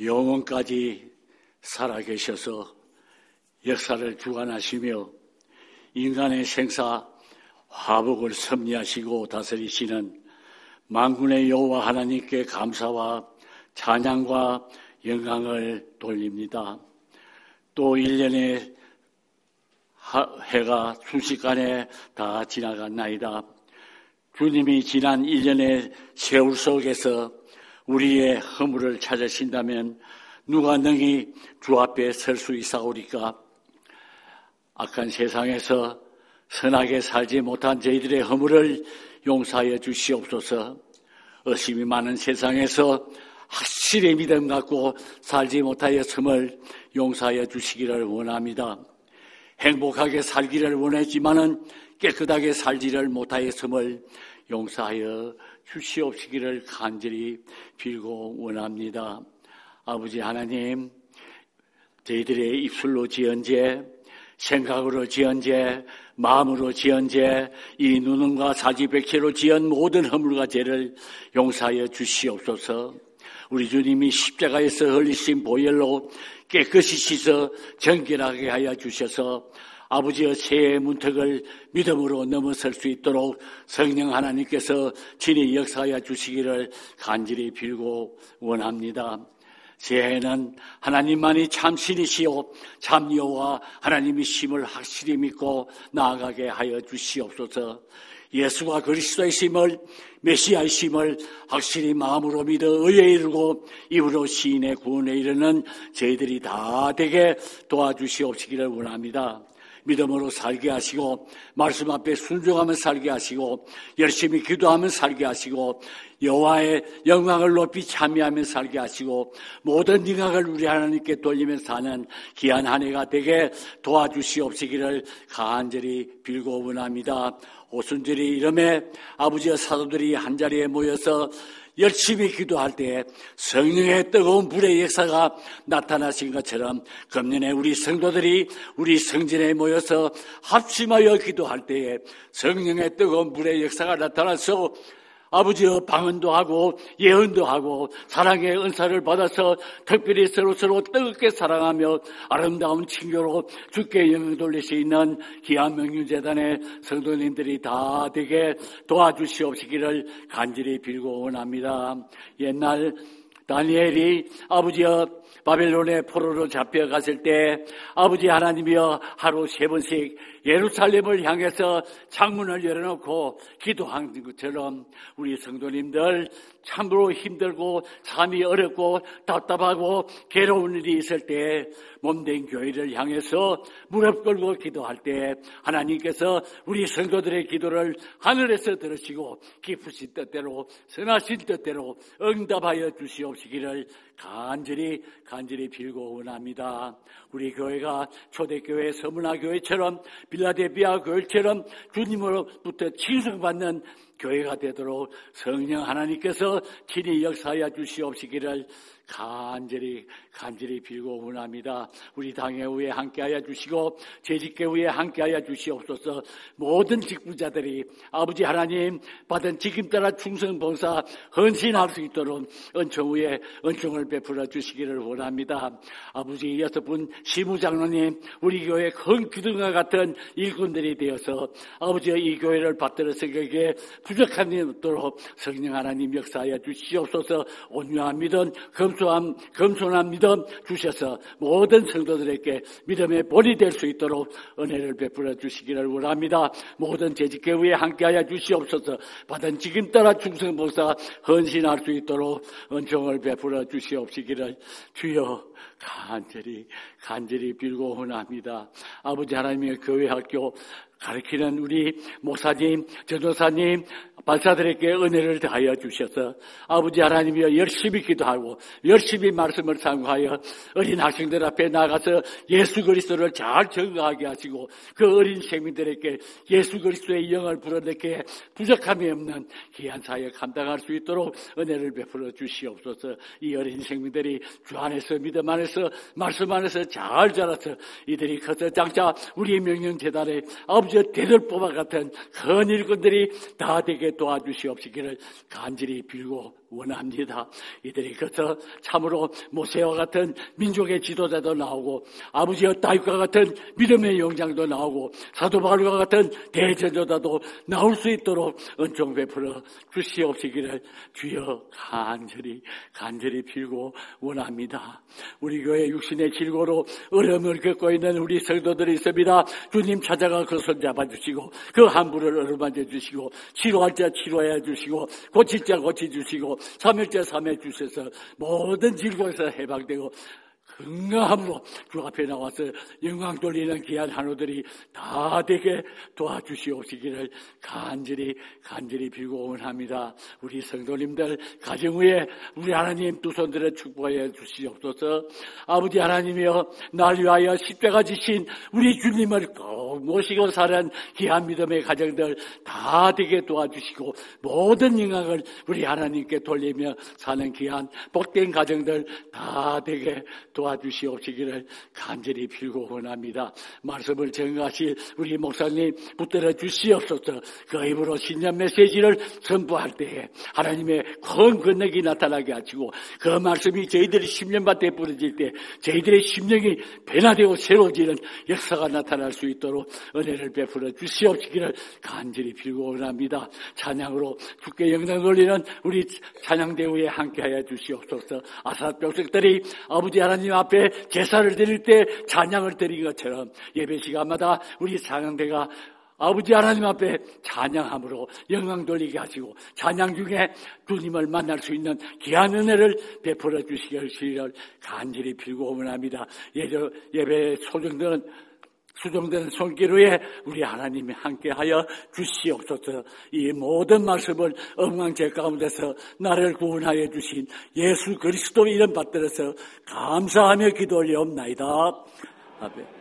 영원까지 살아계셔서 역사를 주관하시며 인간의 생사 화복을 섭리하시고 다스리시는 만군의 여호와 하나님께 감사와 찬양과 영광을 돌립니다. 또 1년의 해가 순식간에 다 지나갔나이다. 주님이 지난 1년의 세월 속에서 우리의 허물을 찾으신다면 누가 능히 주 앞에 설 수 있사오리까? 악한 세상에서 선하게 살지 못한 저희들의 허물을 용서하여 주시옵소서. 의심이 많은 세상에서 확실히 믿음 갖고 살지 못하였음을 용서하여 주시기를 원합니다. 행복하게 살기를 원했지만은 깨끗하게 살지를 못하였음을 용서하여 주시옵시기를 간절히 빌고 원합니다. 아버지 하나님, 저희들의 입술로 지은 죄, 생각으로 지은 죄, 마음으로 지은 죄, 이 누능과 사지백체로 지은 모든 허물과 죄를 용서하여 주시옵소서. 우리 주님이 십자가에서 흘리신 보혈로 깨끗이 씻어 정결하게 하여 주셔서 아버지의 새해 문턱을 믿음으로 넘어설 수 있도록 성령 하나님께서 친히 역사하여 주시기를 간절히 빌고 원합니다. 새해에는 하나님만이 참 신이시오 참 여호와 하나님이심을 확실히 믿고 나아가게 하여 주시옵소서. 예수가 그리스도이심을 메시아이심을 확실히 마음으로 믿어 의에 이르고 입으로 시인의 구원에 이르는 저희들이 다 되게 도와주시옵시기를 원합니다. 믿음으로 살게 하시고 말씀 앞에 순종하며 살게 하시고 열심히 기도하며 살게 하시고 여호와의 영광을 높이 찬미하며 살게 하시고 모든 능력을 우리 하나님께 돌리며 사는 귀한 한 해가 되게 도와주시옵시기를 간절히 빌고 원합니다. 오순절이 이름에 아버지와 사도들이 한자리에 모여서 열심히 기도할 때 성령의 뜨거운 불의 역사가 나타나신 것처럼 금년에 우리 성도들이 우리 성전에 모여서 합심하여 기도할 때에 성령의 뜨거운 불의 역사가 나타나서 아버지의 방언도 하고 예언도 하고 사랑의 은사를 받아서 특별히 서로서로 뜨겁게 사랑하며 아름다운 친교로 주께 영광 돌릴 수 있는 귀한 명륜재단의 성도님들이 다 되게 도와주시옵시기를 간절히 빌고 원합니다. 옛날 다니엘이 아버지의 바벨론의 포로로 잡혀갔을 때 아버지 하나님이여 하루 3번씩 예루살렘을 향해서 창문을 열어놓고 기도한 것처럼 우리 성도님들 참으로 힘들고 삶이 어렵고 답답하고 괴로운 일이 있을 때 몸된 교회를 향해서 무릎 꿇고 기도할 때 하나님께서 우리 성도들의 기도를 하늘에서 들으시고 기쁘신 뜻대로 선하신 뜻대로 응답하여 주시옵시기를 간절히 빌고 원합니다. 우리 교회가 초대교회 서문화교회처럼 빌라델피아 교회처럼 주님으로부터 칭송받는 교회가 되도록 성령 하나님께서 친히 역사하여 주시옵시기를 간절히 빌고 원합니다. 우리 당회후에 함께하여 주시고 재직계후에 함께하여 주시옵소서. 모든 직분자들이 아버지 하나님 받은 직임 따라 충성 봉사 헌신할 수 있도록 은총 후에 은총을 베풀어 주시기를 원합니다. 아버지 6분 시무장로님 우리 교회 큰 기둥과 같은 일꾼들이 되어서 아버지의 이 교회를 받들어 세계에 부족한 일 없도록 성령 하나님 역사하여 주시옵소서. 온유한 믿음 겸손한 믿음 주셔서 모든 성도들에게 믿음의 본이 될 수 있도록 은혜를 베풀어 주시기를 원합니다. 모든 재직교회에 함께하여 주시옵소서. 받은 직임 따라 충성봉사 헌신할 수 있도록 은총을 베풀어 주시옵시기를 주여 간절히 빌고 원합니다. 아버지 하나님의 교회 학교 가르치는 우리 목사님, 전도사님, 발사들에게 은혜를 다하여 주셔서 아버지 하나님이여 열심히 기도하고 열심히 말씀을 상고하여 어린 학생들 앞에 나가서 예수 그리스도를 잘 증거하게 하시고 그 어린 생민들에게 예수 그리스도의 영을 불어넣게 부족함이 없는 귀한 사역 감당할 수 있도록 은혜를 베풀어 주시옵소서. 이 어린 생민들이 주 안에서 믿음 안에서 말씀 안에서 잘 자라서 이들이 커서 장차 우리 명령재단의 아버지의 대들보와 같은 큰 일꾼들이 다 되게 도와주시옵시기를 간절히 빌고 원합니다. 이들이 그래서 참으로 모세와 같은 민족의 지도자도 나오고 아버지와 다윗과 같은 믿음의 용장도 나오고 사도 바울과 같은 대제도자도 나올 수 있도록 은총 베풀어 주시옵시기를 주여 간절히 빌고 원합니다. 우리 교회 육신의 질고로 어려움을 겪고 있는 우리 성도들이 있습니다. 주님 찾아가 그 손 잡아주시고 그 함부를 어루만져 주시고 치료할 자 치료해 주시고 고칠 자 고쳐주시고 삼일자 삼해 주셔서 모든 질고에서 해방되고 건강함으로 주 앞에 나와서 영광 돌리는 귀한 한우들이 다 되게 도와주시옵시기를 간절히 빌고 원합니다. 우리 성도님들 가정 위에 우리 하나님 두 손들에 축복해 주시옵소서. 아버지 하나님이여 날 위하여 십자가 지신 우리 주님을 꼭 모시고 사는 귀한 믿음의 가정들 다 되게 도와주시고 모든 영광을 우리 하나님께 돌리며 사는 귀한 복된 가정들 다 되게 도와주시옵시기를 간절히 빌고 원합니다. 말씀을 전가하실 우리 목사님 붙들어 주시옵소서. 그 입으로 신년 메시지를 선포할 때에 하나님의 큰 권능이 나타나게 하시고 그 말씀이 저희들이 10년밭에 부러질 때 저희들의 심령이 변화되고 새로워지는 역사가 나타날 수 있도록 은혜를 베풀어 주시옵시기를 간절히 빌고 원합니다. 찬양으로 주께 영광 돌리는 우리 찬양대회에 함께하여 주시옵소서. 아사라 뼈석들이 아버지 하나님 앞에 제사를 드릴 때 찬양을 드린 것처럼 예배 시간마다 우리 찬양대가 아버지 하나님 앞에 찬양함으로 영광 돌리게 하시고 찬양 중에 주님을 만날 수 있는 귀한 은혜를 베풀어 주시기를 간절히 빌고 원합니다. 예배에 수정되는 손길 위에 우리 하나님이 함께하여 주시옵소서. 이 모든 말씀을 엉망제 가운데서 나를 구원하여 주신 예수 그리스도 이름 받들어서 감사하며 기도 올리옵나이다. 아멘.